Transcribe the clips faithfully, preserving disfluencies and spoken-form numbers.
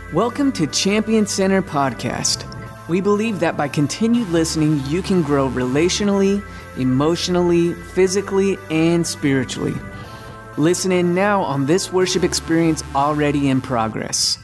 Welcome to Champion Center Podcast. We believe that by continued listening, you can grow relationally, emotionally, physically, and spiritually. Listen in now on this worship experience already in progress.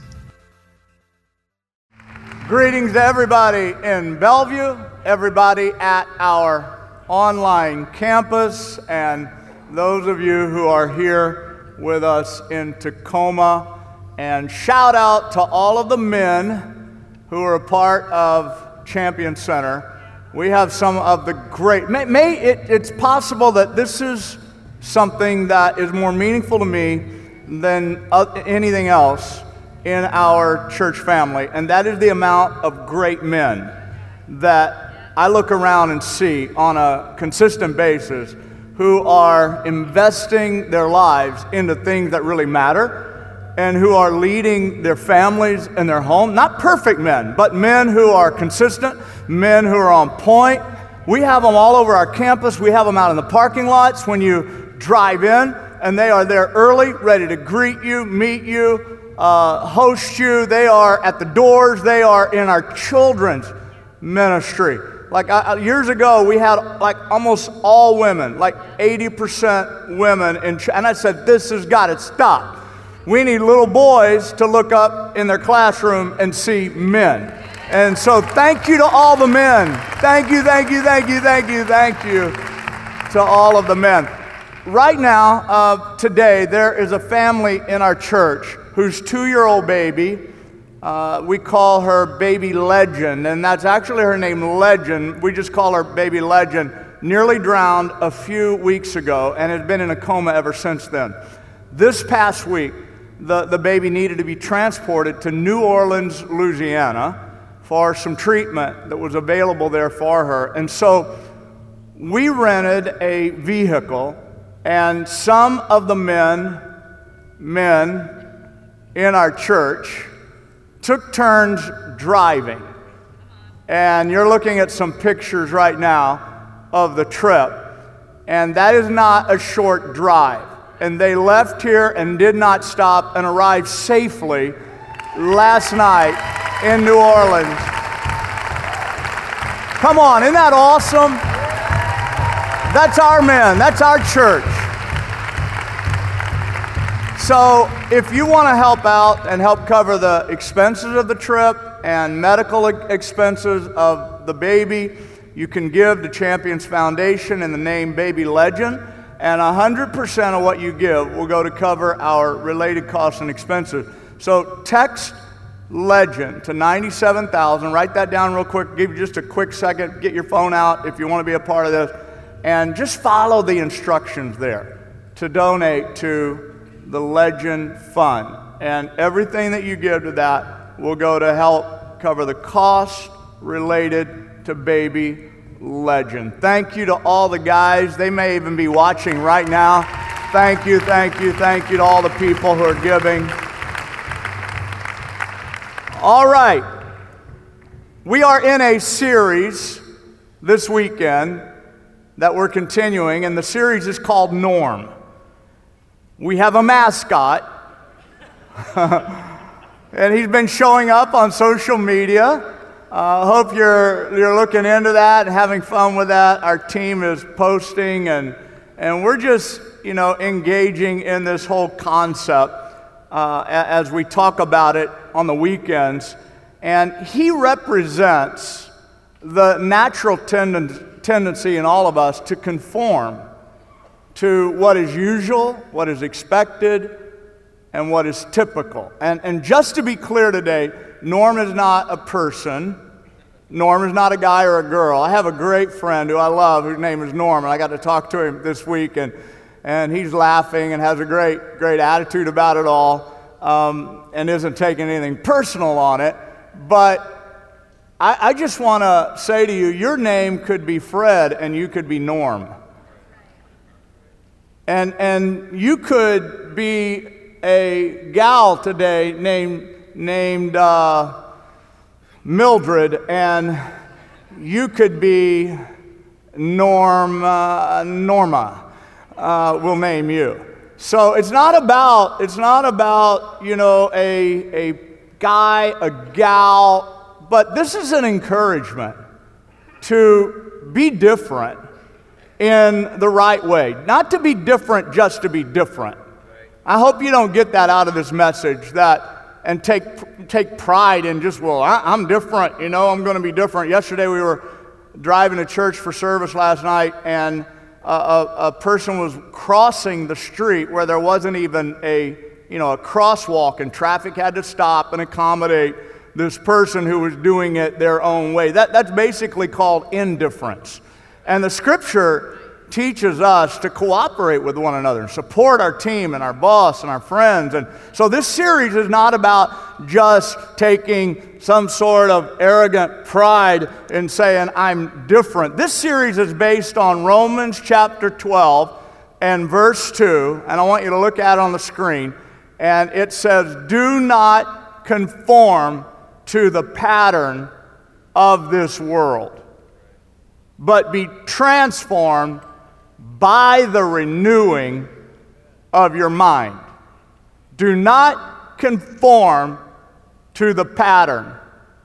Greetings to everybody in Bellevue, everybody at our online campus, and those of you who are here with us in Tacoma. And shout out to all of the men who are a part of Champion Center. We have some of the great, may, may it, it's possible that this is something that is more meaningful to me than uh, anything else in our church family, and that is the amount of great men that I look around and see on a consistent basis who are investing their lives into things that really matter, and who are leading their families and their home. Not perfect men, but men who are consistent, men who are on point. We have them all over our campus. We have them out in the parking lots when you drive in, and they are there early, ready to greet you, meet you, uh, host you. They are at the doors. They are in our children's ministry. Like I, years ago, we had like almost all women, like eighty percent women, in, and I said, this has got to stop. We need little boys to look up in their classroom and see men. And so thank you to all the men. Thank you, thank you, thank you, thank you, thank you to all of the men. Right now, uh, today, there is a family in our church whose two-year-old baby, uh, we call her Baby Legend, and that's actually her name, Legend. We just call her Baby Legend. Nearly drowned a few weeks ago and has been in a coma ever since then. This past week, The, the baby needed to be transported to New Orleans, Louisiana for some treatment that was available there for her. And so we rented a vehicle, and some of the men, men in our church took turns driving. And you're looking at some pictures right now of the trip, and that is not a short drive. And they left here and did not stop and arrived safely last night in New Orleans. Come on, isn't that awesome? That's our men, that's our church. So if you want to help out and help cover the expenses of the trip and medical expenses of the baby, you can give to Champions Foundation in the name Baby Legend. And one hundred percent of what you give will go to cover our related costs and expenses. So text Legend to ninety-seven thousand. Write that down real quick. Give you just a quick second. Get your phone out if you want to be a part of this. And just follow the instructions there to donate to the Legend Fund. And everything that you give to that will go to help cover the costs related to Baby Legend. Thank you to all the guys. They may even be watching right now. Thank you, thank you, thank you to all the people who are giving. All right. We are in a series this weekend that we're continuing, and the series is called Norm. We have a mascot, and he's been showing up on social media. I uh, hope you're you're looking into that and having fun with that. Our team is posting, and and we're just you know engaging in this whole concept uh, as we talk about it on the weekends. And he represents the natural tenden- tendency in all of us to conform to what is usual, what is expected, and what is typical. And and just to be clear today, Norm is not a person. Norm is not a guy or a girl. I have a great friend who I love, whose name is Norm, and I got to talk to him this week, and, and he's laughing and has a great, great attitude about it all, um, and isn't taking anything personal on it. But I, I just want to say to you, your name could be Fred, and you could be Norm. And, and you could be a gal today named, named uh, Mildred, and you could be Norm, uh, Norma, uh, we'll name you. So it's not about, it's not about, you know, a, a guy, a gal, but this is an encouragement to be different in the right way. Not to be different just to be different. I hope you don't get that out of this message, that and take take pride in just, well, I, I'm different, you know, I'm going to be different. Yesterday we were driving to church for service last night, and a, a, a person was crossing the street where there wasn't even a, you know, a crosswalk, and traffic had to stop and accommodate this person who was doing it their own way. That, that's basically called indifference. And the scripture teaches us to cooperate with one another and support our team and our boss and our friends. And so this series is not about just taking some sort of arrogant pride in saying, I'm different. This series is based on Romans chapter twelve and verse two, and I want you to look at it on the screen. And it says, do not conform to the pattern of this world, but be transformed by the renewing of your mind. Do not conform to the pattern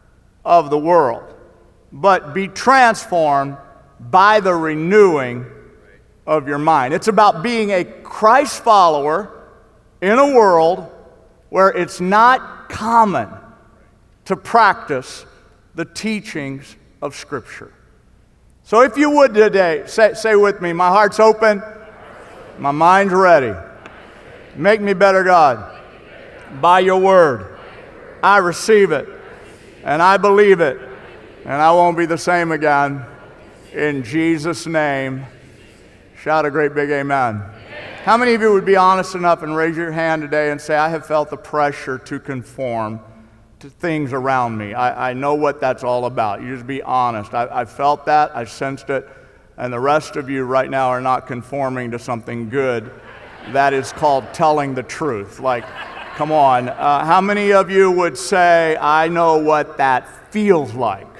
of the world, but be transformed by the renewing of your mind. It's about being a Christ follower in a world where it's not common to practice the teachings of Scripture. So if you would today, say, say with me, my heart's open, my mind's ready. Make me better, God, by your word. I receive it, and I believe it, and I won't be the same again. In Jesus' name, shout a great big amen. How many of you would be honest enough and raise your hand today and say, I have felt the pressure to conform to things around me? I, I know what that's all about. You just be honest. I, I felt that. I sensed it. And the rest of you right now are not conforming to something good. That is called telling the truth. Like, come on. Uh, how many of you would say, I know what that feels like?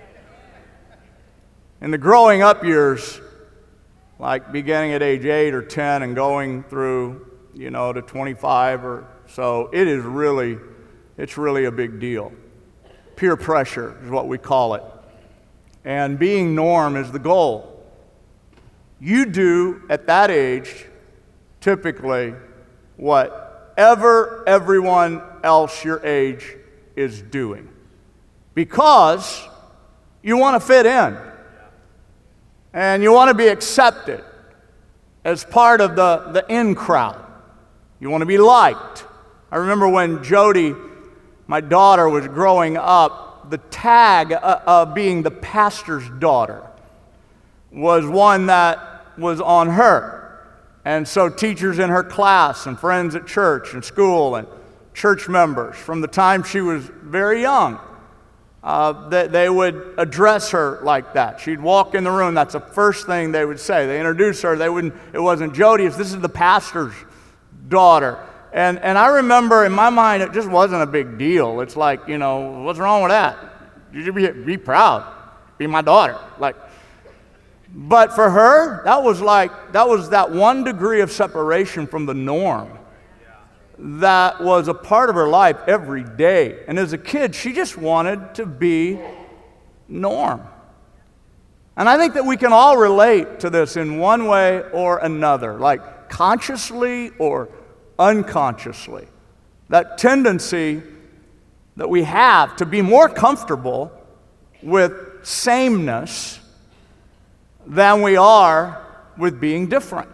In the growing up years, like beginning at age eight or ten and going through, you know, to twenty-five or so, it is really, it's really a big deal. Peer pressure is what we call it. And being norm is the goal. You do at that age typically whatever everyone else your age is doing, because you want to fit in. And you want to be accepted as part of the, the in crowd. You want to be liked. I remember when Jody, my daughter, was growing up, the tag uh, of being the pastor's daughter was one that was on her. And so teachers in her class and friends at church and school and church members, from the time she was very young, Uh, they, they would address her like that. She'd walk in the room. That's the first thing they would say. They introduced her. They wouldn't. It wasn't Jody. It's, this is the pastor's daughter. And and I remember in my mind it just wasn't a big deal. It's like, you know, what's wrong with that? You should be be proud. Be my daughter. Like, but for her, that was like that was that one degree of separation from the norm. That was a part of her life every day. And as a kid, she just wanted to be norm. And I think that we can all relate to this in one way or another, like consciously or unconsciously. That tendency that we have to be more comfortable with sameness than we are with being different.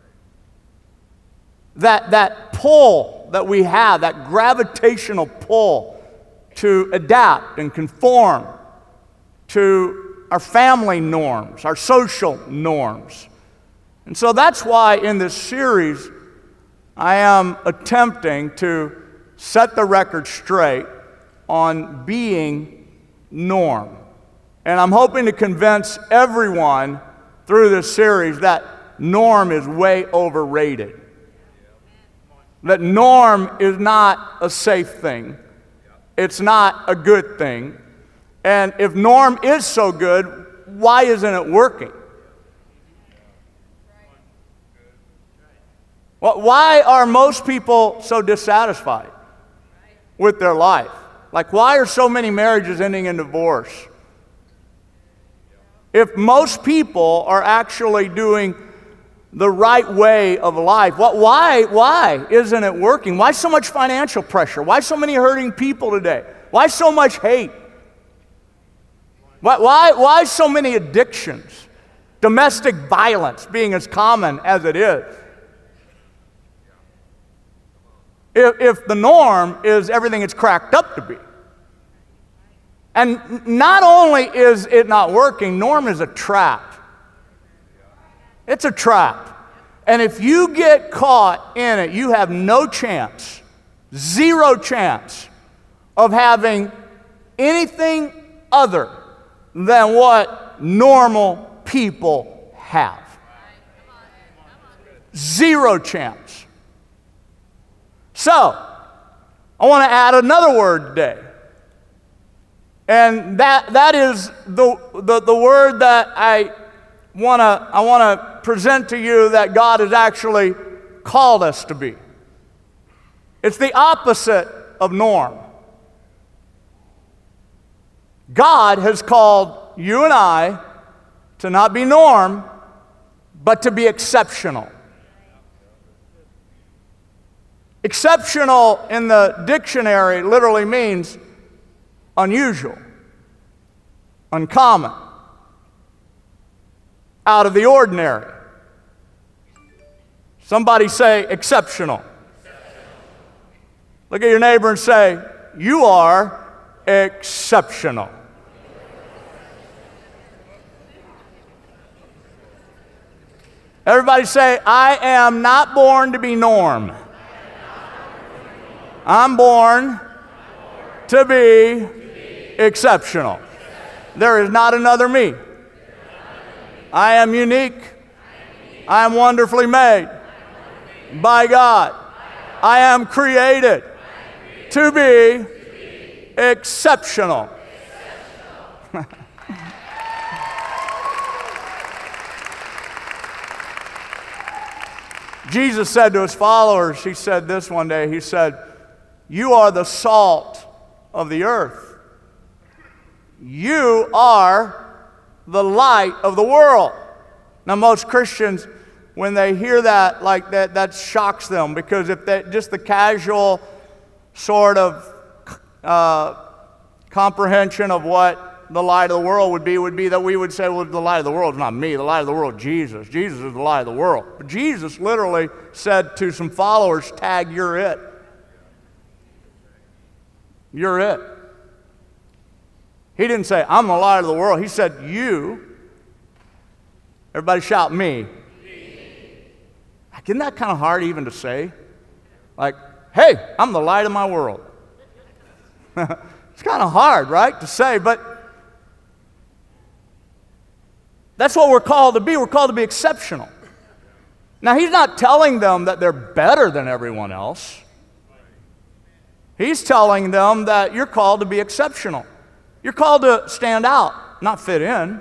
That, that pull that we have, that gravitational pull to adapt and conform to our family norms, our social norms. And so that's why in this series I am attempting to set the record straight on being norm. And I'm hoping to convince everyone through this series that norm is way overrated. That norm is not a safe thing. It's not a good thing. And if norm is so good, why isn't it working? Well, why are most people so dissatisfied with their life? Like, why are so many marriages ending in divorce? If most people are actually doing the right way of life, what, why, why isn't it working? Why so much financial pressure? Why so many hurting people today? Why so much hate? Why, why, why so many addictions? Domestic violence being as common as it is. If, if the norm is everything it's cracked up to be. And not only is it not working, norm is a trap. It's a trap. And if you get caught in it, you have no chance, zero chance of having anything other than what normal people have. Zero chance. So, I want to add another word today. And that, that is the, the, the word that I want to I want to present to you that God has actually called us to be. It's the opposite of norm. God has called you and I to not be norm, but to be exceptional. Exceptional in the dictionary literally means unusual, uncommon, out of the ordinary. Somebody say exceptional. Look at your neighbor and say, you are exceptional. Everybody say, I am not born to be norm. I'm born to be exceptional. There is not another me. I am unique. I am wonderfully made by God. I am created to be exceptional. Jesus said to his followers, he said this one day, he said, you are the salt of the earth. You are the light of the world. Now, most Christians, when they hear that, like that, that shocks them, because if they, just the casual sort of uh, comprehension of what the light of the world would be, would be that we would say, well, the light of the world is not me. The light of the world is Jesus. Jesus is the light of the world. But Jesus literally said to some followers, tag, you're it. You're it. He didn't say, I'm the light of the world. He said, you. Everybody shout, me. Me. Isn't that kind of hard even to say? Like, hey, I'm the light of my world. It's kind of hard, right, to say, but that's what we're called to be. We're called to be exceptional. Now, he's not telling them that they're better than everyone else. He's telling them that you're called to be exceptional. You're called to stand out, not fit in.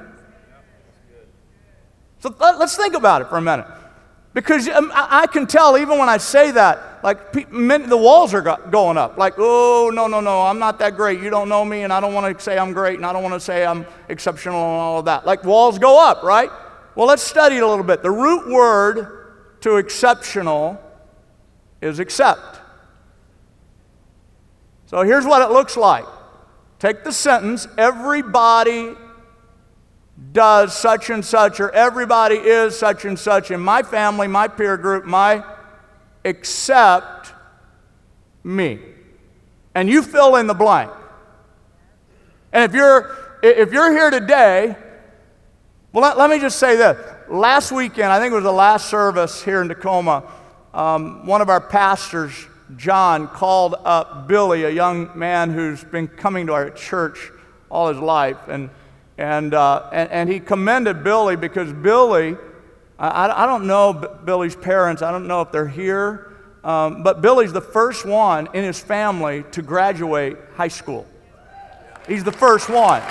So let's think about it for a minute. Because I can tell even when I say that, like the walls are going up. Like, oh, no, no, no, I'm not that great. You don't know me, and I don't want to say I'm great, and I don't want to say I'm exceptional and all of that. Like walls go up, right? Well, let's study it a little bit. The root word to exceptional is accept. So here's what it looks like. Take the sentence, everybody does such and such, or everybody is such and such in my family, my peer group, my, except me. And you fill in the blank. And if you're, if you're here today, well, let, let me just say this. Last weekend, I think it was the last service here in Tacoma, um, one of our pastors, John, called up Billy, a young man who's been coming to our church all his life, and and uh, and, and he commended Billy because Billy, I, I don't know Billy's parents, I don't know if they're here, um, but Billy's the first one in his family to graduate high school. He's the first one.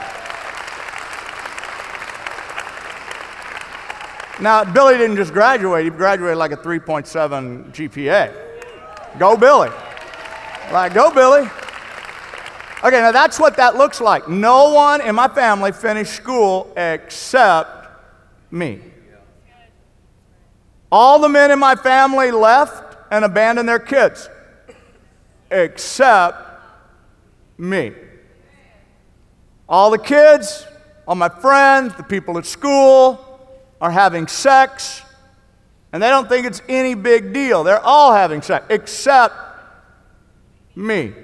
Now, Billy didn't just graduate, he graduated like a three point seven G P A. Go Billy. Like, go Billy. Okay, now that's what that looks like. No one in my family finished school except me. All the men in my family left and abandoned their kids except me. All the kids, all my friends, the people at school are having sex, and they don't think it's any big deal. They're all having sex except me.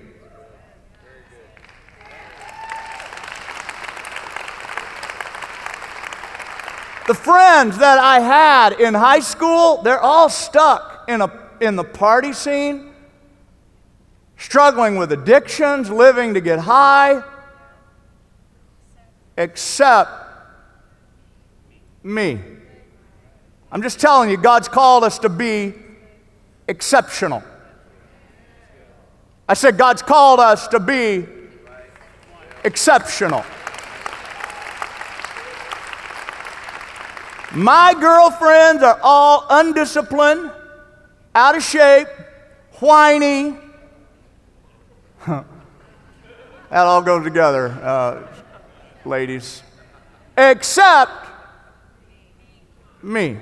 The friends that I had in high school, they're all stuck in, a, in the party scene, struggling with addictions, living to get high, except me. I'm just telling you, God's called us to be exceptional. I said God's called us to be exceptional. My girlfriends are all undisciplined, out of shape, whiny. That all goes together, uh, ladies. Except me.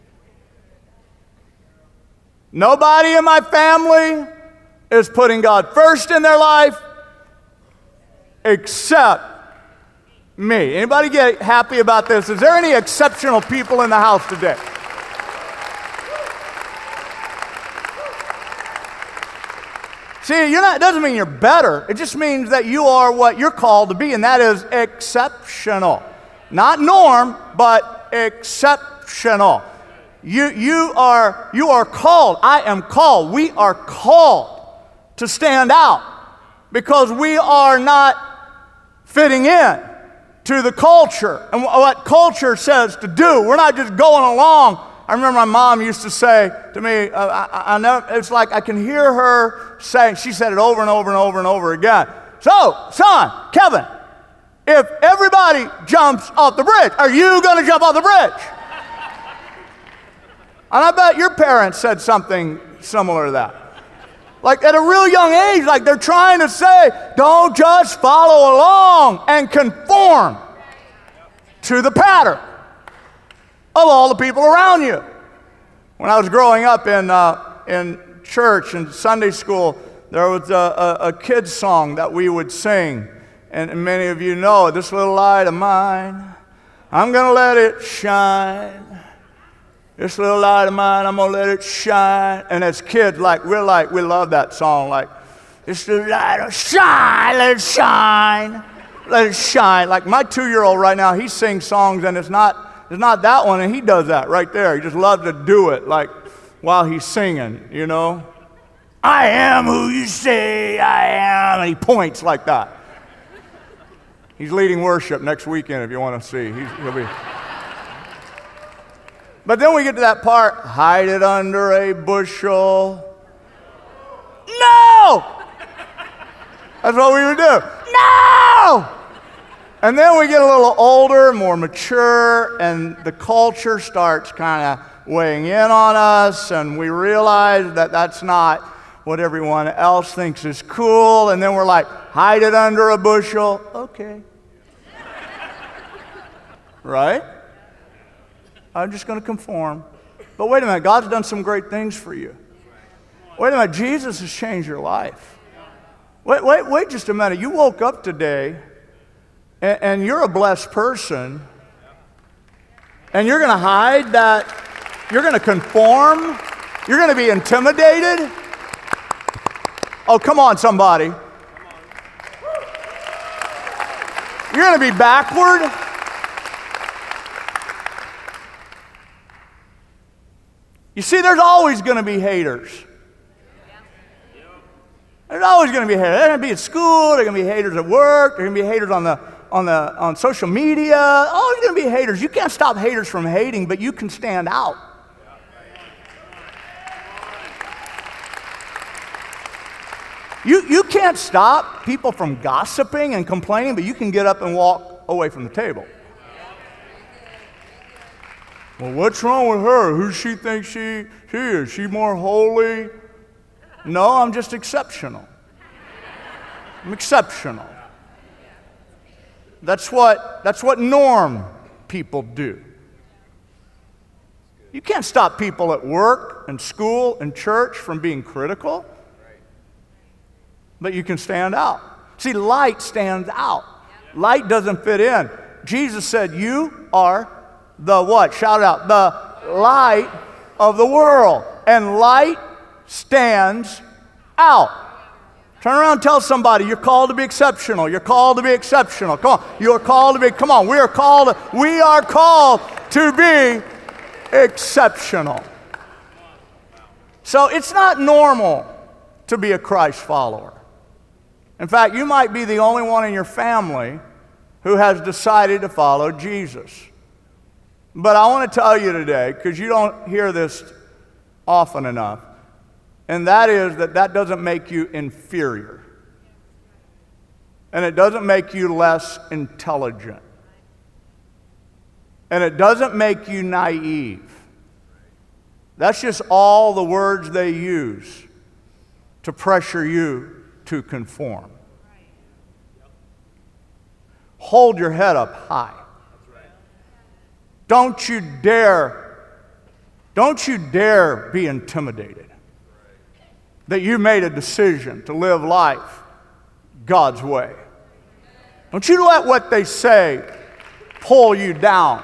Nobody in my family is putting God first in their life except me. Anybody get happy about this? Is there any exceptional people in the house today? See, you're not, it doesn't mean you're better. It just means that you are what you're called to be, and that is exceptional. Not norm, but exceptional. You, you, are, you are called. I am called. We are called to stand out because we are not fitting in to the culture and what culture says to do. We're not just going along. I remember my mom used to say to me, uh, I, I never, it's like I can hear her saying, she said it over and over and over and over again. So, son, Kevin, if everybody jumps off the bridge, are you going to jump off the bridge? And I bet your parents said something similar to that. Like at a real young age, like they're trying to say, don't just follow along and conform to the pattern of all the people around you. When I was growing up in, uh, in church and Sunday school, there was a, a, a kid's song that we would sing. And, and many of you know it, this little light of mine, I'm going to let it shine. This little light of mine, I'm going to let it shine. And as kids, like, we're like, we love that song. Like, this little light of shine, let it shine. Let it shine. Like my two-year-old right now, he sings songs and it's not, it's not that one, and he does that right there. He just loves to do it, like, while he's singing, you know. I am who you say I am. And he points like that. He's leading worship next weekend if you want to see. He's, he'll be... But then we get to that part, hide it under a bushel. No! That's what we would do. No! And then we get a little older, more mature, and the culture starts kind of weighing in on us, and we realize that that's not what everyone else thinks is cool, and then we're like, hide it under a bushel. Okay. Right? I'm just going to conform. But wait a minute, God's done some great things for you. Wait a minute, Jesus has changed your life. Wait, wait, wait just a minute. You woke up today, and, and you're a blessed person, and you're going to hide that, you're going to conform, you're going to be intimidated. Oh, come on, somebody. You're going to be backward. You see, there's always going to be haters. There's always going to be haters. They're going to be at school. They're going to be haters at work. They're going to be haters on the on the on social media. Always going to be haters. You can't stop haters from hating, but you can stand out. You you can't stop people from gossiping and complaining, but you can get up and walk away from the table. Well, what's wrong with her? Who she thinks she, she is? She more holy? No, I'm just exceptional. I'm exceptional. That's what, that's what norm people do. You can't stop people at work and school and church from being critical, but you can stand out. See, light stands out. Light doesn't fit in. Jesus said, you are the what? Shout it out. The light of the world. And light stands out. Turn around and tell somebody, you're called to be exceptional. You're called to be exceptional. Come on. You're called to be, come on. We are called, we are called to be exceptional. So it's not normal to be a Christ follower. In fact, you might be the only one in your family who has decided to follow Jesus. But I want to tell you today, because you don't hear this often enough, and that is that that doesn't make you inferior. And it doesn't make you less intelligent. And it doesn't make you naive. That's just all the words they use to pressure you to conform. Hold your head up high. Don't you dare, don't you dare be intimidated that you made a decision to live life God's way. Don't you let what they say pull you down.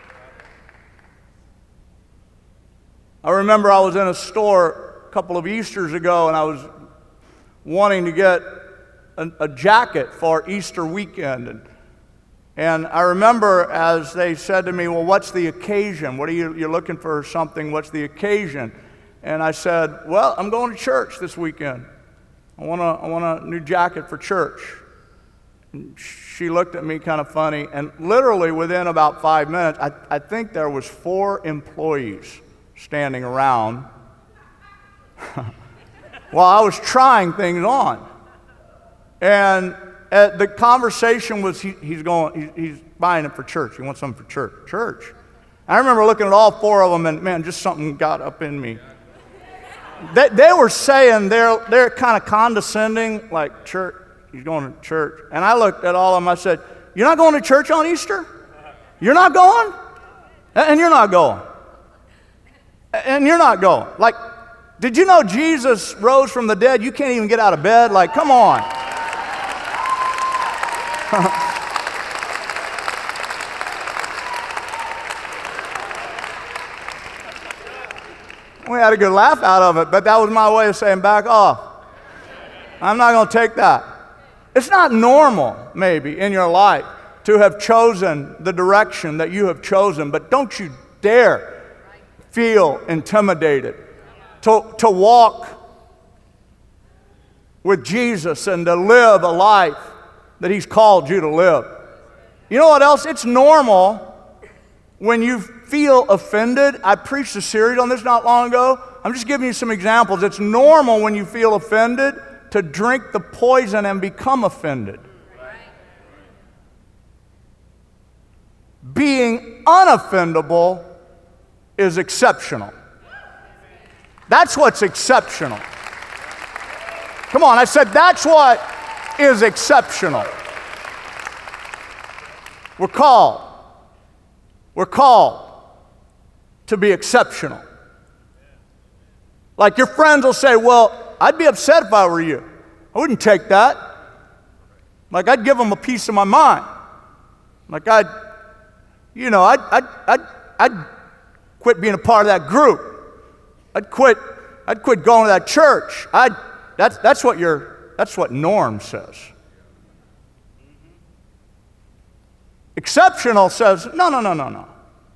I remember I was in a store a couple of Easters ago and I was wanting to get a, a jacket for Easter weekend. And, and I remember as they said to me, well, what's the occasion? What are you, you're looking for something, what's the occasion? And I said, well, I'm going to church this weekend. I want, a, I want a new jacket for church. And she looked at me kind of funny, and literally within about five minutes, I, I think there was four employees standing around while I was trying things on. And uh, the conversation was, he, he's going, he, he's buying it for church. He wants something for church. Church. I remember looking at all four of them, and man, just something got up in me. They, they were saying, they're, they're kind of condescending, like, church, he's going to church. And I looked at all of them, I said, you're not going to church on Easter? You're not going? And you're not going. And you're not going. Like, did you know Jesus rose from the dead? You can't even get out of bed. Like, come on. We had a good laugh out of it, but that was my way of saying back off. I'm not going to take that. It's not normal, maybe, in your life to have chosen the direction that you have chosen, but don't you dare feel intimidated to, to walk with Jesus and to live a life that He's called you to live. You know what else? It's normal when you feel offended. I preached a series on this not long ago. I'm just giving you some examples. It's normal when you feel offended to drink the poison and become offended. Being unoffendable is exceptional. That's what's exceptional. Come on, I said that's what is exceptional. We're called. We're called to be exceptional. Like your friends will say, well, I'd be upset if I were you. I wouldn't take that. Like I'd give them a piece of my mind. Like I'd, you know, I'd, I'd, I'd, I'd quit being a part of that group. I'd quit, I'd quit going to that church. I'd, that's, that's what your, that's what norm says. Exceptional says, no, no, no, no, no.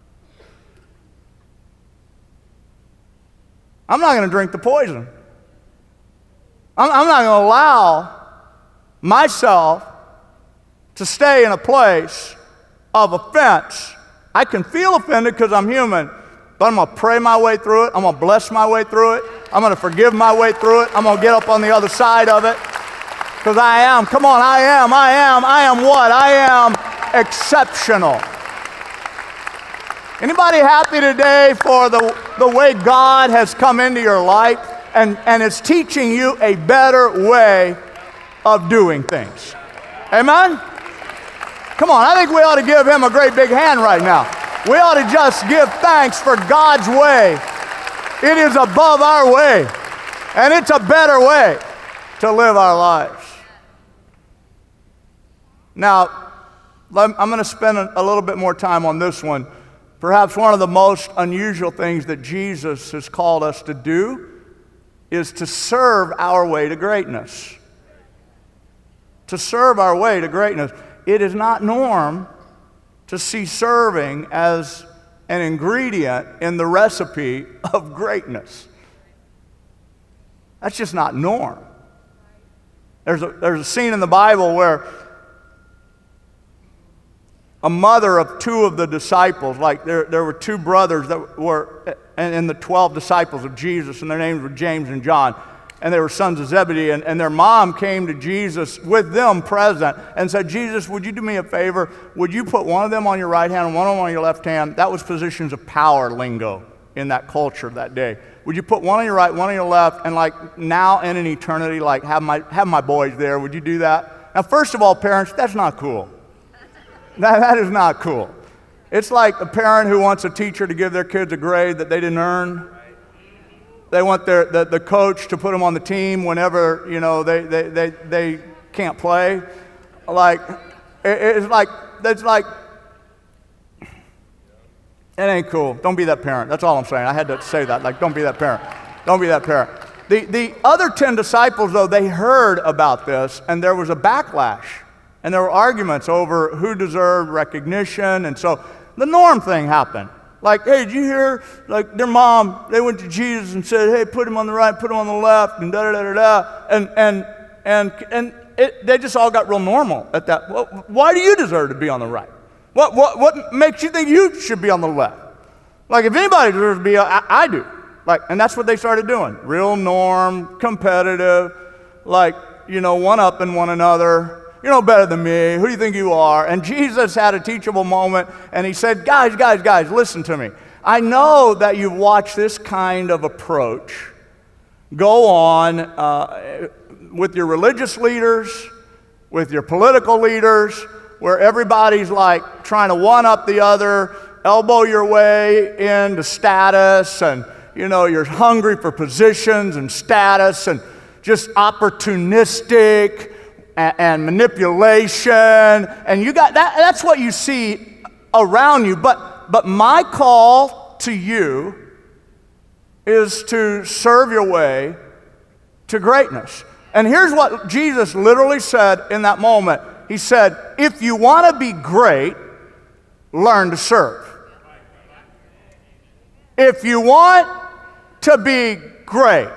I'm not going to drink the poison. I'm, I'm not going to allow myself to stay in a place of offense. I can feel offended because I'm human, but I'm going to pray my way through it. I'm going to bless my way through it. I'm going to forgive my way through it. I'm going to get up on the other side of it because I am, come on, I am, I am, I am what? I am exceptional. Anybody happy today for the, the way God has come into your life and, and is teaching you a better way of doing things. Amen? Come on, I think we ought to give him a great big hand right now. We ought to just give thanks for God's way. It is above our way, and it's a better way to live our lives. Now, I'm going to spend a little bit more time on this one. Perhaps one of the most unusual things that Jesus has called us to do is to serve our way to greatness. To serve our way to greatness. It is not norm to see serving as an ingredient in the recipe of greatness. That's just not norm. There's a, there's a scene in the Bible where a mother of two of the disciples, like there, there were two brothers that were in the twelve disciples of Jesus, and their names were James and John, and they were sons of Zebedee, and, and their mom came to Jesus with them present and said, Jesus, would you do me a favor? Would you put one of them on your right hand and one of them on your left hand? That was positions of power lingo in that culture that day. Would you put one on your right, one on your left, and like now and in eternity, like have my, have my boys there? Would you do that? Now, first of all, parents, that's not cool. That, that is not cool. It's like a parent who wants a teacher to give their kids a grade that they didn't earn. They want their, the, the coach to put them on the team whenever, you know, they, they, they, they can't play. Like, it, it's like, it's like, it ain't cool. Don't be that parent. That's all I'm saying. I had to say that. Like, don't be that parent. Don't be that parent. The, the other ten disciples, though, they heard about this, and there was a backlash. And there were arguments over who deserved recognition. And so the norm thing happened. Like, hey, did you hear, like, their mom, they went to Jesus and said, hey, put him on the right, put him on the left, and da-da-da-da-da. And, and, and, and it, they just all got real normal at that. Well, why do you deserve to be on the right? What, what, what makes you think you should be on the left? Like, if anybody deserves to be, I, I do. Like, and that's what they started doing. Real norm, competitive, like, you know, one-upping one another. You're no better than me. Who do you think you are? And Jesus had a teachable moment, and he said, guys, guys, guys, listen to me. I know that you've watched this kind of approach go on uh, with your religious leaders, with your political leaders, where everybody's like trying to one-up the other, elbow your way into status, and, you know, you're hungry for positions and status, and just opportunistic, and manipulation, and you got that. That's what you see around you. But but my call to you is to serve your way to greatness. And here's what Jesus literally said in that moment. He said, if you want to be great, learn to serve. If you want to be great,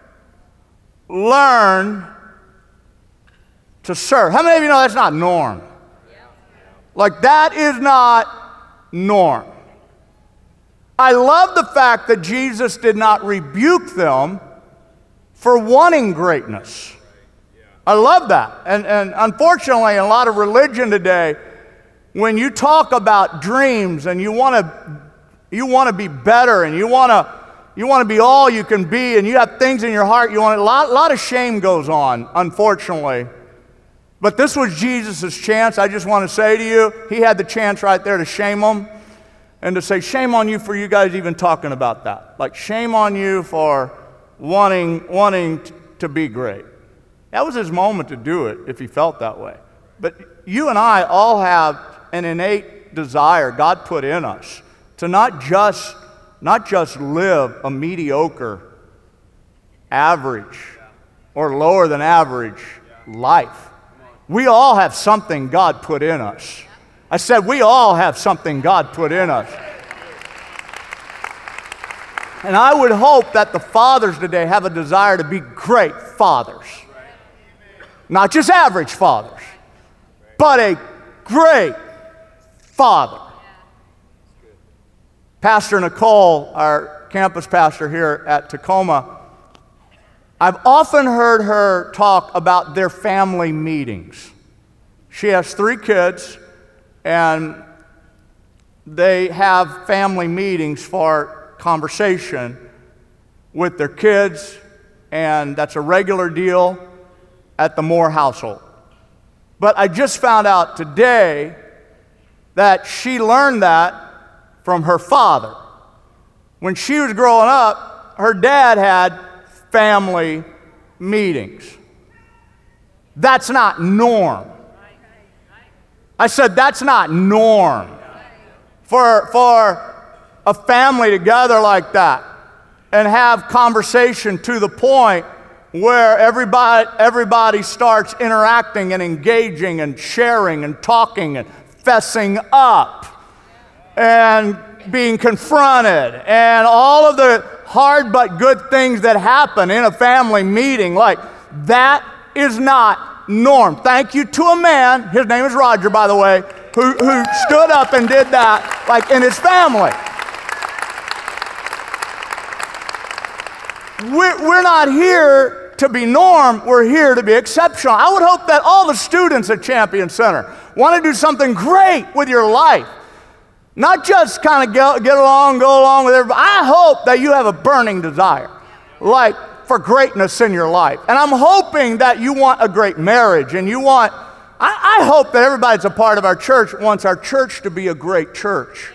learn to serve. How many of you know that's not norm? Like, that is not norm. I love the fact that Jesus did not rebuke them for wanting greatness. I love that. And, and unfortunately, in a lot of religion today, when you talk about dreams and you want to you want to be better and you want to you want to be all you can be and you have things in your heart you want, a lot, lot of shame goes on, unfortunately. But this was Jesus' chance. I just want to say to you, he had the chance right there to shame them and to say, shame on you for you guys even talking about that. Like, shame on you for wanting, wanting to be great. That was his moment to do it if he felt that way. But you and I all have an innate desire God put in us to not just, not just live a mediocre, average, or lower than average life. We all have something God put in us. I said we all have something God put in us. And I would hope that the fathers today have a desire to be great fathers. Not just average fathers, but a great father. Pastor Nicole, our campus pastor here at Tacoma, I've often heard her talk about their family meetings. She has three kids, and they have family meetings for conversation with their kids, and that's a regular deal. at the Moore household. But I just found out today that she learned that from her father. When she was growing up, her dad had family meetings. That's not norm. I said that's not norm for, for a family together like that and have conversation to the point where everybody, everybody starts interacting and engaging and sharing and talking and fessing up and being confronted and all of the hard but good things that happen in a family meeting. Like, that is not norm. Thank you to a man, his name is Roger, by the way, who, who stood up and did that, like, in his family. We're, we're not here to be norm, we're here to be exceptional. I would hope that all the students at Champion Center want to do something great with your life. Not just kind of get, get along, go along with everybody. I hope that you have a burning desire, like, for greatness in your life. And I'm hoping that you want a great marriage, and you want, I, I hope that everybody that's a part of our church wants our church to be a great church.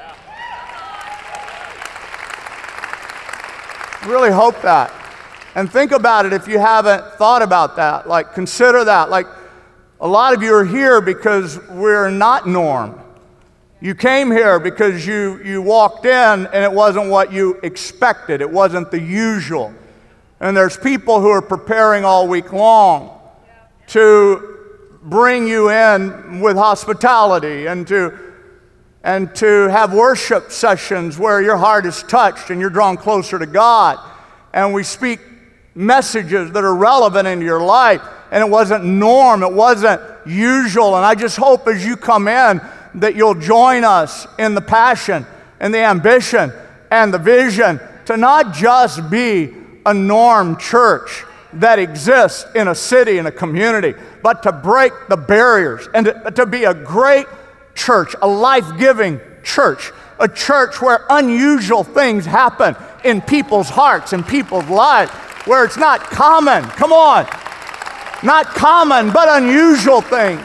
Really hope that. And think about it if you haven't thought about that. Like, consider that. Like, a lot of you are here because we're not norm. You came here because you, you walked in and it wasn't what you expected. It wasn't the usual. And there's people who are preparing all week long to bring you in with hospitality and to, and to have worship sessions where your heart is touched and you're drawn closer to God. And we speak messages that are relevant in your life. And it wasn't norm, it wasn't usual. And I just hope as you come in that you'll join us in the passion and the ambition and the vision to not just be a norm church that exists in a city, in a community, but to break the barriers and to, to be a great church, a life-giving church, a church where unusual things happen in people's hearts and people's lives, where it's not common, come on, not common, but unusual things.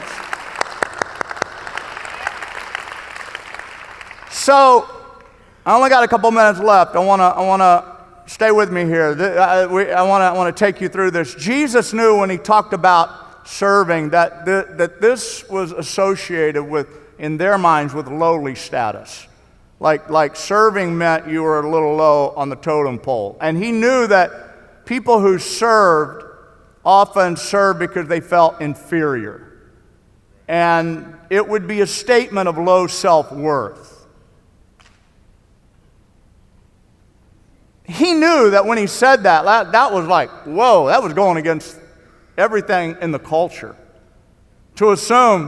So, I only got a couple minutes left. I want to I want to stay with me here. I, we, I want to I want to take you through this. Jesus knew when he talked about serving that, th that this was associated with, in their minds, with lowly status. Like, like serving meant you were a little low on the totem pole. And he knew that people who served often served because they felt inferior. And it would be a statement of low self-worth. He knew that when he said that, that, that was like, whoa, that was going against everything in the culture. To assume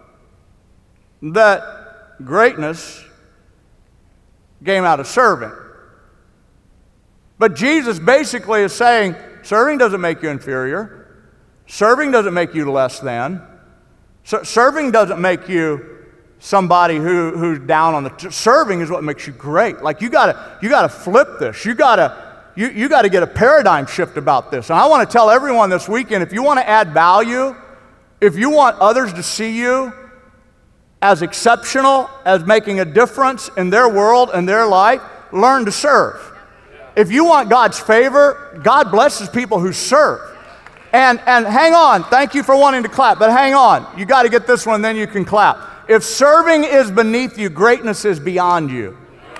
that greatness came out of serving. But Jesus basically is saying, serving doesn't make you inferior. Serving doesn't make you less than. So serving doesn't make you somebody who, who's down on the... Serving is what makes you great. Like, you gotta, you gotta flip this. You gotta, you, you gotta get a paradigm shift about this. And I want to tell everyone this weekend, if you want to add value, if you want others to see you as exceptional, as making a difference in their world and their life, learn to serve. If you want God's favor, God blesses people who serve. And, and hang on, thank you for wanting to clap, but hang on. You got to get this one, then you can clap. If serving is beneath you, greatness is beyond you.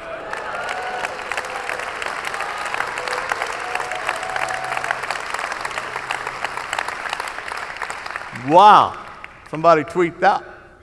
Wow, somebody tweet that.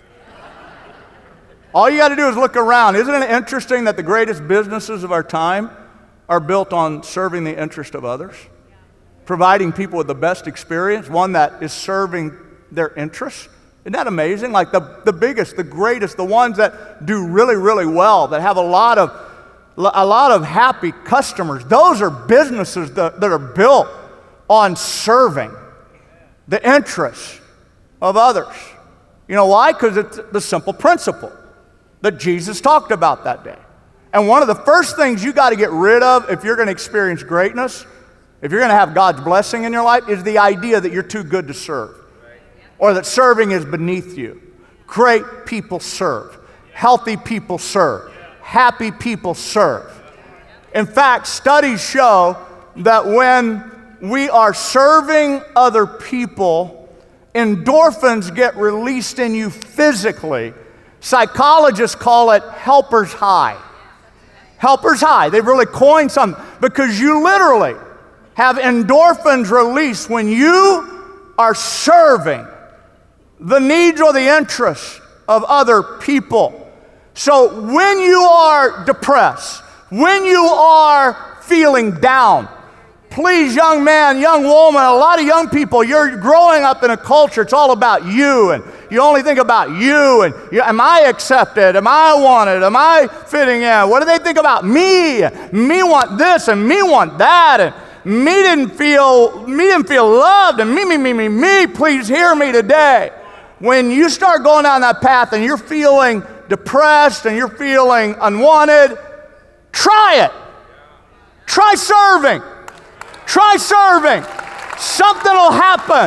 All you got to do is look around. Isn't it interesting that the greatest businesses of our time are built on serving the interest of others? Providing people with the best experience, one that is serving their interests. Isn't that amazing? Like the, the biggest, the greatest, the ones that do really, really well, that have a lot of, a lot of happy customers, those are businesses that, that are built on serving the interests of others. You know why? Because it's the simple principle that Jesus talked about that day. And one of the first things you got to get rid of if you're going to experience greatness if you're going to have God's blessing in your life, is the idea that you're too good to serve or that serving is beneath you. Great people serve. Healthy people serve. Happy people serve. In fact, studies show that when we are serving other people, endorphins get released in you physically. Psychologists call it helper's high. Helper's high. They've really coined something because you literally have endorphins released when you are serving the needs or the interests of other people. So when you are depressed, when you are feeling down, please, young man, young woman, a lot of young people, you're growing up in a culture, it's all about you, and you only think about you, and you, am I accepted? Am I wanted? Am I fitting in? What do they think about me? Me want this, and me want that, and me didn't feel, me didn't feel loved, and me, me, me, me, me, please hear me today. When you start going down that path and you're feeling depressed and you're feeling unwanted, try it. Try serving. Try serving. Something will happen.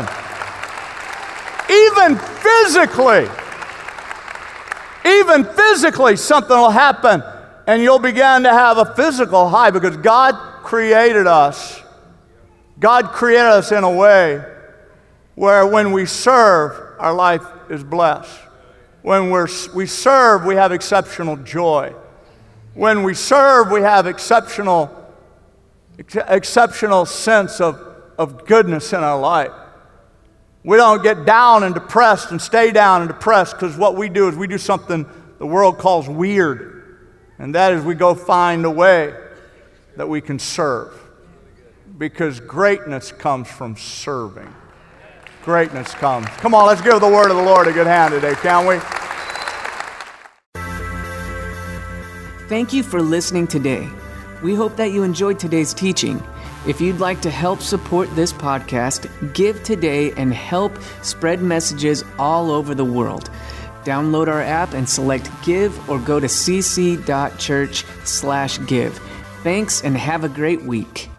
Even physically. Even physically, something will happen. And you'll begin to have a physical high because God created us. God created us in a way where when we serve, our life is blessed. When we're, we serve, we have exceptional joy. When we serve, we have exceptional, ex- exceptional sense of, of goodness in our life. We don't get down and depressed and stay down and depressed because what we do is we do something the world calls weird. And that is we go find a way that we can serve. Because greatness comes from serving. Greatness comes. Come on, let's give the word of the Lord a good hand today, can we? Thank you for listening today. We hope that you enjoyed today's teaching. If you'd like to help support this podcast, give today and help spread messages all over the world. Download our app and select Give or go to cc dot church slash give. Thanks and have a great week.